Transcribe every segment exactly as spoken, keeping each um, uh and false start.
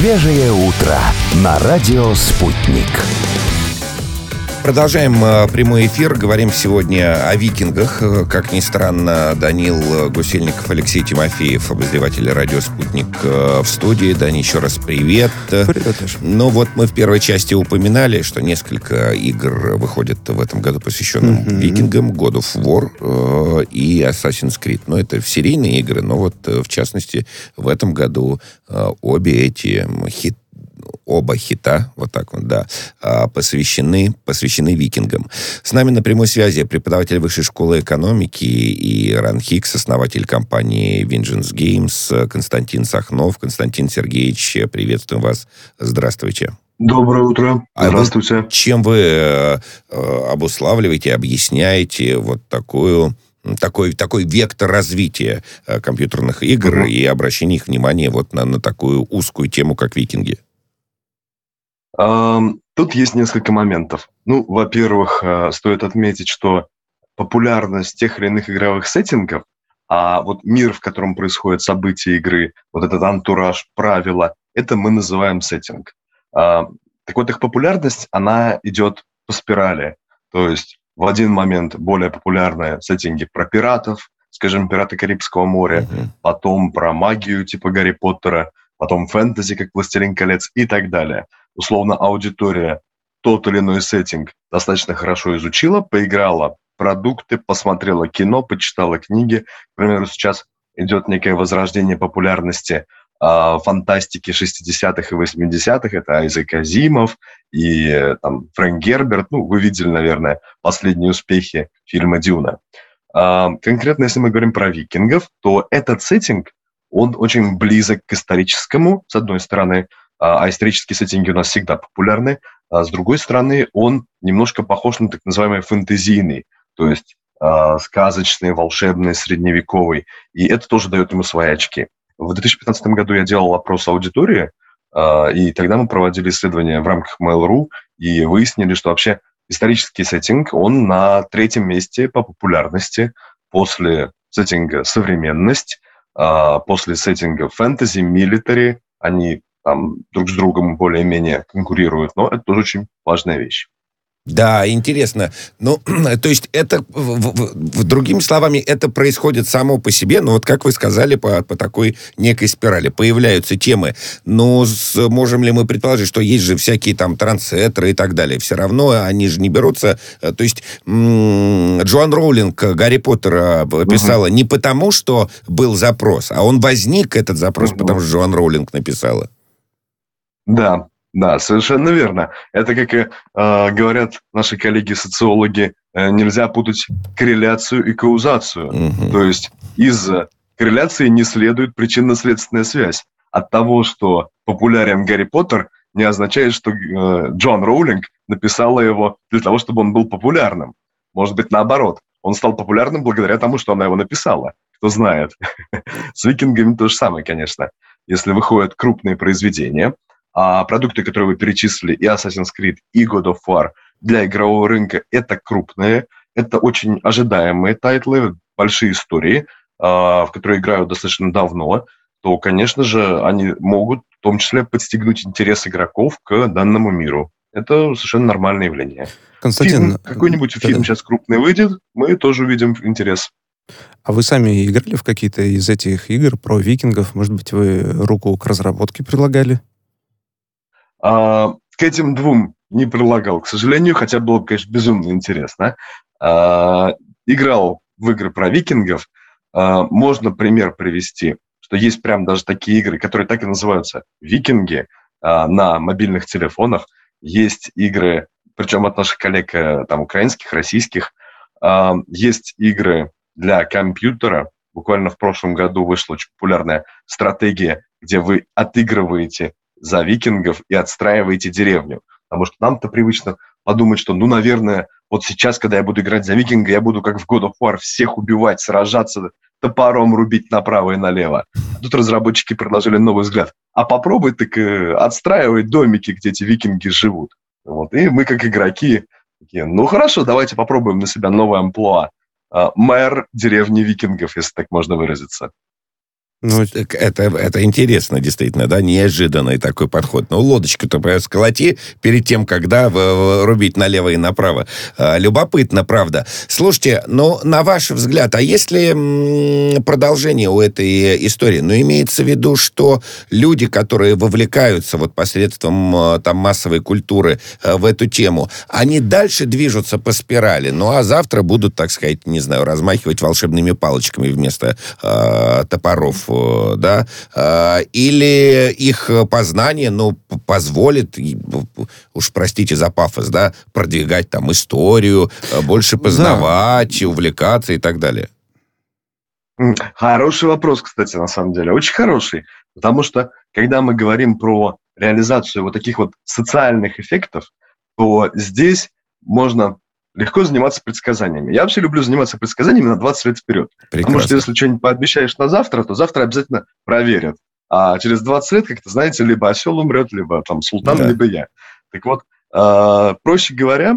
Свежее утро на радио «Спутник». Продолжаем прямой эфир. Говорим сегодня о викингах. Как ни странно, Данил Гусельников, Алексей Тимофеев, обозреватель радио «Спутник», в студии. Дань, еще раз привет. Привет, Иш. Ну вот мы в первой части упоминали, что несколько игр выходят в этом году, посвященным mm-hmm. викингам. God of War и Assassin's Creed. Ну, это серийные игры, но вот в частности в этом году обе эти хиты, Оба хита, вот так вот, да, посвящены, посвящены викингам. С нами на прямой связи преподаватель Высшей школы экономики и РАНХИКС, основатель компании Vengeance Games Константин Сахнов. Константин Сергеевич, приветствуем вас. Здравствуйте. Доброе утро. Здравствуйте. А вы, чем вы э, обуславливаете, объясняете вот такую... Такой, такой вектор развития э, компьютерных игр uh-huh. и обращения их внимания вот на, на такую узкую тему, как викинги? Тут есть несколько моментов. Ну, во-первых, стоит отметить, что популярность тех или иных игровых сеттингов, а вот мир, в котором происходят события игры, вот этот антураж, правила, это мы называем сеттинг. Так вот, их популярность, она идет по спирали. То есть в один момент более популярные сеттинги про пиратов, скажем, «Пираты Карибского моря», uh-huh. потом про магию типа Гарри Поттера, потом фэнтези, как «Властелин колец» и так далее. Условно, аудитория тот или иной сеттинг достаточно хорошо изучила, поиграла в продукты, посмотрела кино, почитала книги. К примеру, сейчас идет некое возрождение популярности э, фантастики шестидесятых и восьмидесятых. Это Айзек Азимов и э, там, Фрэнк Герберт. Ну, вы видели, наверное, последние успехи фильма «Дюна». Э, конкретно, если мы говорим про викингов, то этот сеттинг, он очень близок к историческому, с одной стороны, а исторические сеттинги у нас всегда популярны, а с другой стороны, он немножко похож на так называемый фэнтезийный, то есть э, сказочный, волшебный, средневековый, и это тоже дает ему свои очки. В две тысячи пятнадцатом году я делал опрос аудитории, э, и тогда мы проводили исследования в рамках Mail.ru и выяснили, что вообще исторический сеттинг, он на третьем месте по популярности после сеттинга современность, э, после сеттинга фэнтези, милитари, они там друг с другом более-менее конкурируют, но это тоже очень важная вещь. Да, интересно. Ну, то есть это, в, в, в, другими словами, это происходит само по себе, но вот как вы сказали, по, по такой некой спирали. Появляются темы, но с, можем ли мы предположить, что есть же всякие там трансетеры и так далее. Все равно они же не берутся. То есть м- Джоан Роулинг Гарри Поттера писала uh-huh. не потому, что был запрос, а он возник, этот запрос, uh-huh. потому что Джоан Роулинг написала. Да, да, совершенно верно. Это, как и э, говорят наши коллеги-социологи, э, нельзя путать корреляцию и каузацию. Uh-huh. То есть из корреляции не следует причинно-следственная связь. От того, что популярен Гарри Поттер, не означает, что э, Джоан Роулинг написала его для того, чтобы он был популярным. Может быть, наоборот. Он стал популярным благодаря тому, что она его написала. Кто знает. С викингами то же самое, конечно. Если выходят крупные произведения, а продукты, которые вы перечислили, и Assassin's Creed, и God of War для игрового рынка, это крупные, это очень ожидаемые тайтлы, большие истории, в которые играют достаточно давно, то, конечно же, они могут в том числе подстегнуть интерес игроков к данному миру. Это совершенно нормальное явление. Константин, фильм, какой-нибудь да, фильм да. сейчас крупный выйдет, мы тоже увидим интерес. А вы сами играли в какие-то из этих игр про викингов? Может быть, вы руку к разработке прилагали? А, к этим двум не прилагал, к сожалению, хотя было бы, конечно, безумно интересно. А, играл в игры про викингов. А, можно пример привести, что есть прям даже такие игры, которые так и называются «Викинги» а, на мобильных телефонах. Есть игры, причем от наших коллег там, украинских, российских. А, есть игры для компьютера. Буквально в прошлом году вышла очень популярная стратегия, где вы отыгрываете за викингов и отстраиваете деревню. Потому что нам-то привычно подумать, что, ну, наверное, вот сейчас, когда я буду играть за викинга, я буду, как в God of War, всех убивать, сражаться, топором рубить направо и налево. А тут разработчики предложили новый взгляд. А попробуй так э, отстраивать домики, где эти викинги живут. Вот. И мы, как игроки, такие, ну, хорошо, давайте попробуем на себя новое амплуа. Мэр деревни викингов, если так можно выразиться. Ну, Это, это интересно, действительно, да, неожиданный такой подход. Ну, лодочку-то сколоти перед тем, когда рубить налево и направо. Любопытно, правда. Слушайте, ну, на ваш взгляд, а есть ли продолжение у этой истории? Ну, имеется в виду, что люди, которые вовлекаются вот посредством там массовой культуры в эту тему, они дальше движутся по спирали, ну, а завтра будут, так сказать, не знаю, размахивать волшебными палочками вместо э, топоров, да, или их познание, ну, позволит, уж простите за пафос, да, продвигать там историю, больше познавать, да, увлекаться и так далее? Хороший вопрос, кстати, на самом деле, очень хороший, потому что, когда мы говорим про реализацию вот таких вот социальных эффектов, то здесь можно легко заниматься предсказаниями. Я вообще люблю заниматься предсказаниями на двадцать лет вперед. Прекрасно. Потому что если что-нибудь пообещаешь на завтра, то завтра обязательно проверят. А через двадцать лет, как-то, знаете, либо осел умрет, либо там султан, да, либо я. Так вот, э, проще говоря,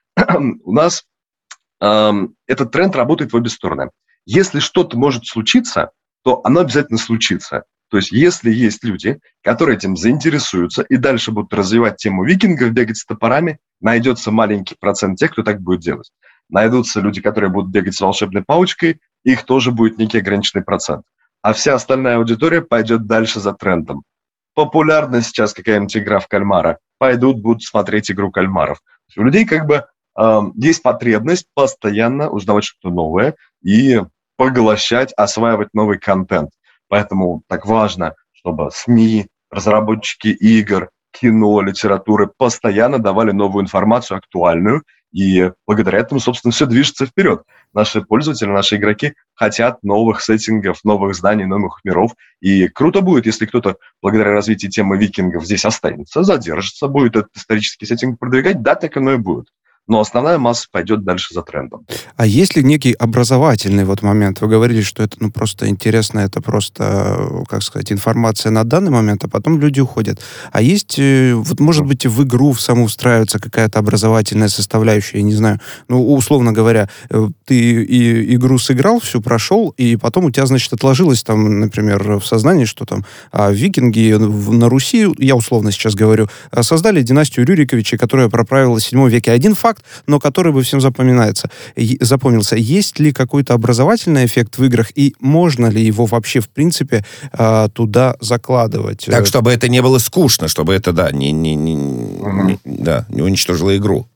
у нас э, этот тренд работает в обе стороны. Если что-то может случиться, то оно обязательно случится. То есть, если есть люди, которые этим заинтересуются и дальше будут развивать тему викингов, бегать с топорами, найдется маленький процент тех, кто так будет делать. Найдутся люди, которые будут бегать с волшебной палочкой, их тоже будет некий ограниченный процент. А вся остальная аудитория пойдет дальше за трендом. Популярна сейчас какая-нибудь игра в кальмара. Пойдут, будут смотреть игру кальмаров. У людей как бы э, есть потребность постоянно узнавать что-то новое и поглощать, осваивать новый контент. Поэтому так важно, чтобы СМИ, разработчики игр, кино, литературы постоянно давали новую информацию, актуальную, и благодаря этому, собственно, все движется вперед. Наши пользователи, наши игроки хотят новых сеттингов, новых зданий, новых миров, и круто будет, если кто-то благодаря развитию темы викингов здесь останется, задержится, будет этот исторический сеттинг продвигать, да, так оно и будет. Но основная масса пойдет дальше за трендом. А есть ли некий образовательный вот момент? Вы говорили, что это ну, просто интересно, это просто, как сказать, информация на данный момент, а потом люди уходят. А есть, вот, может быть, в игру в саму встраивается какая-то образовательная составляющая, я не знаю, ну, условно говоря, ты и игру сыграл, всю прошел, и потом у тебя, значит, отложилось там, например, в сознании, что там а викинги на Руси, я условно сейчас говорю, создали династию Рюриковичей, которая проправила в седьмом веке. Один факт, но который бы всем запоминается, запомнился. Есть ли какой-то образовательный эффект в играх, и можно ли его вообще, в принципе, туда закладывать? Так, чтобы это не было скучно, чтобы это, да, не, не, не, не, да, не уничтожило игру.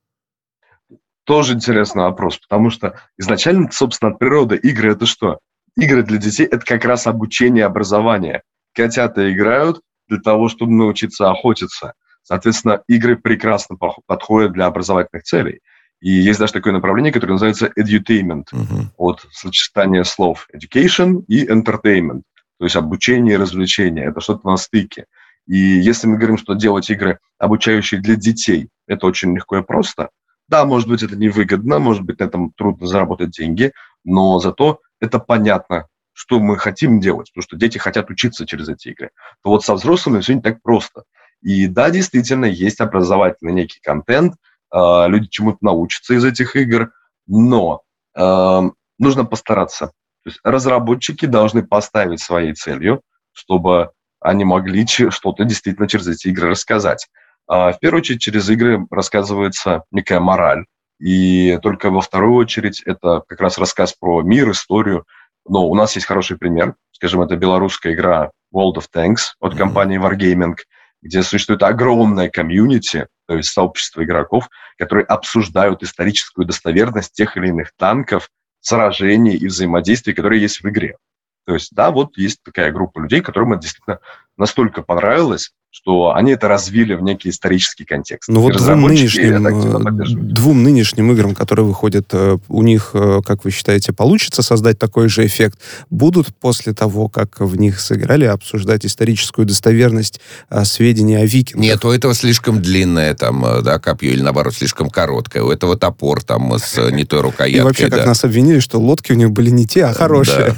Тоже интересный вопрос, потому что изначально, собственно, от природы игры — это что? Игры для детей — это как раз обучение, образование. Котята играют для того, чтобы научиться охотиться. Соответственно, игры прекрасно подходят для образовательных целей. И есть даже такое направление, которое называется edutainment. Uh-huh. От сочетания слов education и entertainment. То есть обучение и развлечение. Это что-то на стыке. И если мы говорим, что делать игры, обучающие для детей, это очень легко и просто. Да, может быть, это невыгодно, может быть, на этом трудно заработать деньги, но зато это понятно, что мы хотим делать, потому что дети хотят учиться через эти игры. То вот со взрослыми все не так просто. И да, действительно, есть образовательный некий контент, э, люди чему-то научатся из этих игр, но э, нужно постараться. То есть разработчики должны поставить своей целью, чтобы они могли что-то действительно через эти игры рассказать. Э, в первую очередь, через игры рассказывается некая мораль, и только во вторую очередь это как раз рассказ про мир, историю. Но у нас есть хороший пример, скажем, это белорусская игра World of Tanks от mm-hmm. компании Wargaming, где существует огромное комьюнити, то есть сообщество игроков, которые обсуждают историческую достоверность тех или иных танков, сражений и взаимодействий, которые есть в игре. То есть, да, вот есть такая группа людей, которым это действительно настолько понравилось, что они это развили в некий исторический контекст. Ну вот двум нынешним, двум нынешним играм, которые выходят, у них, как вы считаете, получится создать такой же эффект? Будут после того, как в них сыграли, обсуждать историческую достоверность сведений о викингах? Нет, у этого слишком длинное там, да, копье, или наоборот, слишком короткое. У этого топор там с не той рукояткой. И вообще, как да. нас обвинили, что лодки у них были не те, а хорошие.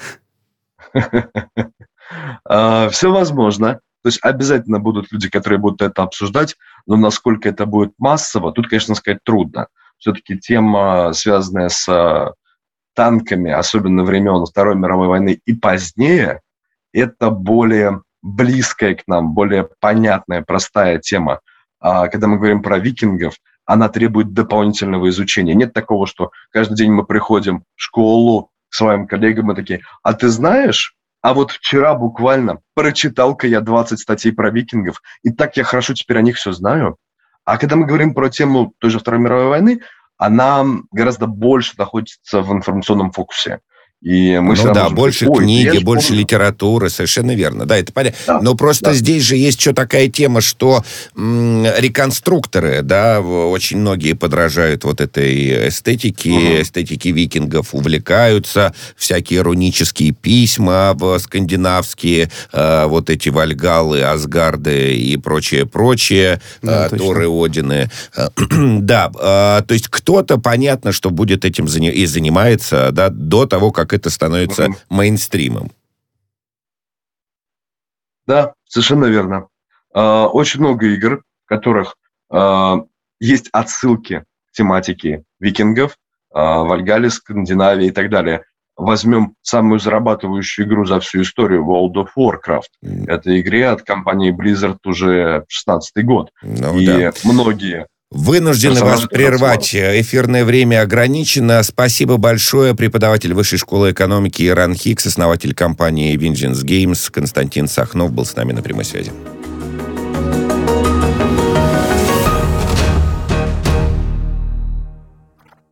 Все возможно. То есть обязательно будут люди, которые будут это обсуждать, но насколько это будет массово, тут, конечно, сказать трудно. Все-таки тема, связанная с танками, особенно времен Второй мировой войны и позднее, это более близкая к нам, более понятная, простая тема. А когда мы говорим про викингов, она требует дополнительного изучения. Нет такого, что каждый день мы приходим в школу к своим коллегам и такие: а ты знаешь, а вот вчера буквально прочитал-ка я двадцать статей про викингов, и так я хорошо теперь о них все знаю. А когда мы говорим про тему той же Второй мировой войны, она гораздо больше находится в информационном фокусе. И мы ну да, больше говорить, книги, больше помню. литературы, совершенно верно. Да, это понятно. Да, но просто да. здесь же есть еще такая тема, что м- реконструкторы, да, очень многие подражают вот этой эстетике, угу. эстетике викингов, увлекаются, всякие рунические письма скандинавские, э, вот эти Вальгаллы, Асгарды и прочее-прочее, да, э, Торы, Одины. Да, э, то есть кто-то, понятно, что будет этим заня- и занимается, да, до того, как это становится mm-hmm. мейнстримом. Да, совершенно верно. Э, очень много игр, в которых э, есть отсылки к тематике викингов, э, Вальгалле, Скандинавии и так далее. Возьмем самую зарабатывающую игру за всю историю, World of Warcraft. Mm-hmm. Это игре от компании Blizzard уже шестнадцатый год. Ну, и да. многие... Вынуждены вас прервать. Эфирное время ограничено. Спасибо большое. Преподаватель Высшей школы экономики Иран Хикс, основатель компании Vengeance Games Константин Сахнов был с нами на прямой связи.